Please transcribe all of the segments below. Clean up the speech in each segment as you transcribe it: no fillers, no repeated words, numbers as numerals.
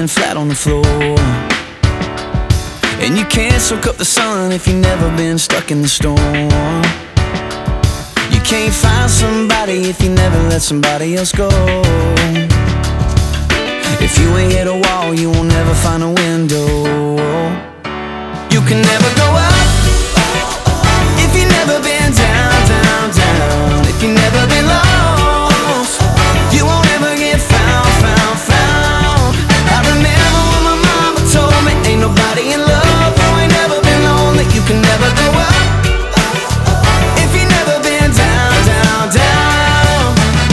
laying flat on the floor. And you can't soak up the sun if you've never been stuck in the storm. You can't find somebody if you never let somebody else go. If you ain't hit a wall, you won't never find a window. You can never go up if you've never been down, down, down. If you've never been lost, you won't ever get found, found, found. I remember when my mama told me ain't nobody in love who ain't never been lonely. You can never go up if you've never been down, down, down.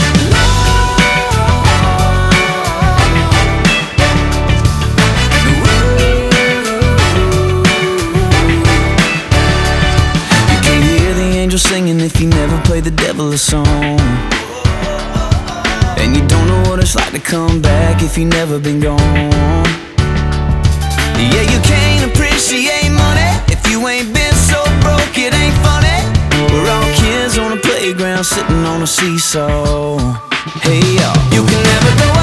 You can't hear the angels singing if you never play the devil a song. And you don't know what it's like to come back if you've never been gone. Yeah, you can't appreciate money if you ain't been so broke it ain't funny. We're all kids on a playground sitting on a seesaw. Hey y'all, you can never go